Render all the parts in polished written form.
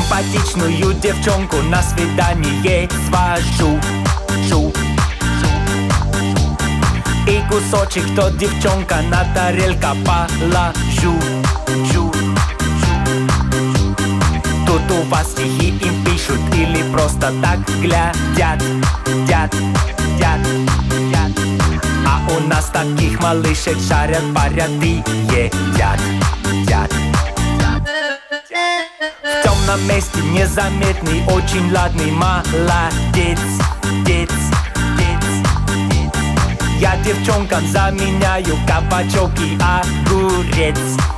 Симпатичную девчонку на свидание свожу. И кусочек тот девчонка на тарелка положу. Тут у вас стихи им пишут или просто так глядят. А у нас таких малышек шарят, парят и едят. В темном месте незаметный, очень ладный молодец. Я девчонкам заменяю кабачок и огурец.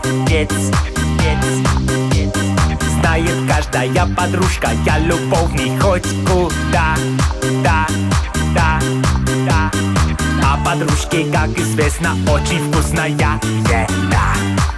Знает каждая подружка, я любовник хоть куда. А подружки, как известно, очень вкусная еда.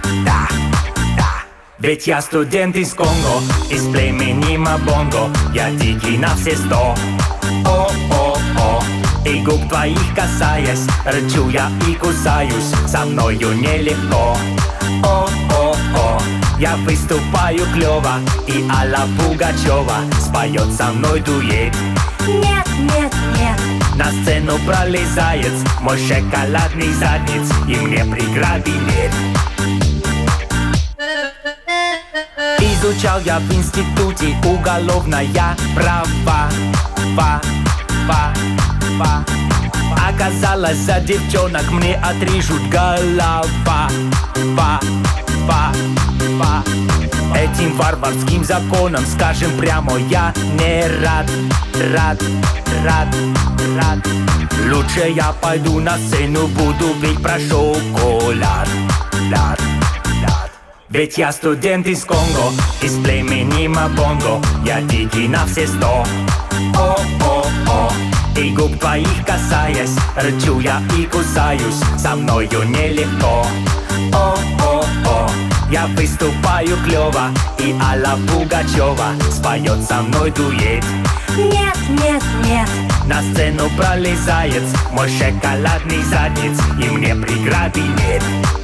Ведь я студент из Конго, из племени Мабонго. Я дикий на все 100. О-о-о. И губ твоих касаясь, рычу я и кусаюсь, со мною нелегко. О-о-о. Я выступаю клёво, и Алла Пугачева споет со мной дуэт. Нет. На сцену пролезает мой шоколадный задниц, и мне преграды нет. Изучал я в институте уголовное право. Оказалось, за девчонок мне отрежут голова. Этим варварским законам, скажем прямо, я не рад. Лучше я пойду на сцену, буду петь про шоколад. Ведь я студент из Конго, из племени Мабонго. Я дикий на все 100. О-о-о. И губ твоих касаясь, рычу я и кусаюсь, со мною нелегко. О-о-о. Я выступаю клёво, и Алла Пугачева споет со мной дуэт. Нет. На сцену пролезает мой шоколадный задниц, и мне преграды нет.